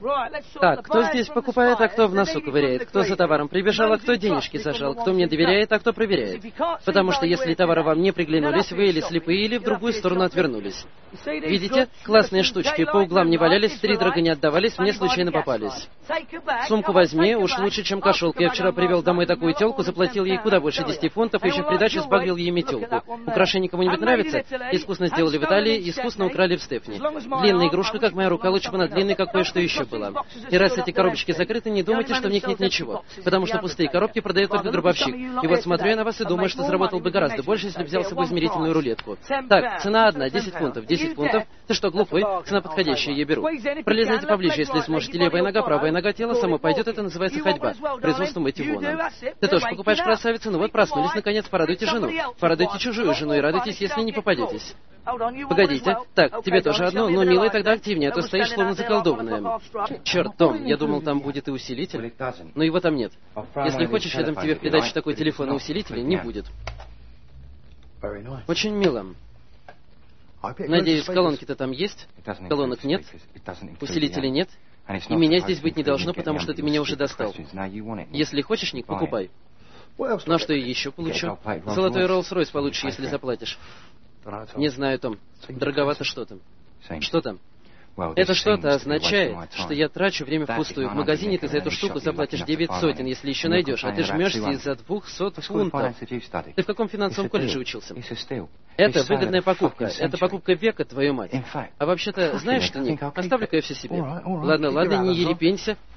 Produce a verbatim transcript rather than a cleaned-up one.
Так, кто здесь покупает, а кто в носу ковыряет? Кто за товаром прибежал, а кто денежки зажал? Кто мне доверяет, а кто проверяет? Потому что если товары вам не приглянулись, вы или слепые, или в другую сторону отвернулись. Видите? Классные штучки. По углам не валялись, втридорога не отдавались, мне случайно попались. Сумку возьми, уж лучше, чем кошелка. Я вчера привел домой такую телку, заплатил ей куда больше десяти фунтов, и еще в придачу сбагрил ей метелку. Украшение кому-нибудь нравится? Искусно сделали в Италии, искусно украли в Стефни. Длинная игрушка, как моя рука, лучше бы она длинной, как кое-что еще было. И раз эти коробочки закрыты, не думайте, что в них нет ничего. Потому что пустые коробки продает только гробовщик. И вот смотрю я на вас и думаю, что заработал бы гораздо больше, если бы взял с собой измерительную рулетку. Так, цена одна, десять фунтов. десять фунтов? Ты что, глупый? Цена подходящая, я беру. Пролезайте поближе, если сможете. Левая нога, правая нога, тело само пойдет, это называется ходьба. Производство Мэтивона. Ты тоже покупаешь, красавица? Ну вот, проснулись, наконец, порадуйте жену. Порадуйте чужую жену и радуйтесь, если не попадетесь. Погодите. Так, тебе тоже одно, но, милая, тогда активнее, а то стоишь словно заколдованная. Черт, Том, я думал, там будет и усилитель. Но его там нет. Если хочешь, я дам тебе в придачу такой телефон, и усилителя не будет. Очень мило. Надеюсь, колонки-то там есть? Колонок нет? Усилителей нет? И меня здесь быть не должно, потому что ты меня уже достал. Если хочешь, Ник, покупай. Ну а что я еще получу? Золотой Роллс-Ройс получишь, если заплатишь. Не знаю, Том. Дороговато что-то. Что там? Это что-то означает, что я трачу время впустую. В магазине ты за эту штуку заплатишь девять сотен, если еще найдешь, а ты жмешься из-за двухсот фунтов. Ты в каком финансовом колледже учился? Это выгодная покупка. Это покупка века, твою мать. А вообще-то, знаешь что, Ник, оставлю-ка я все себе. Ладно, ладно, не ерепенься.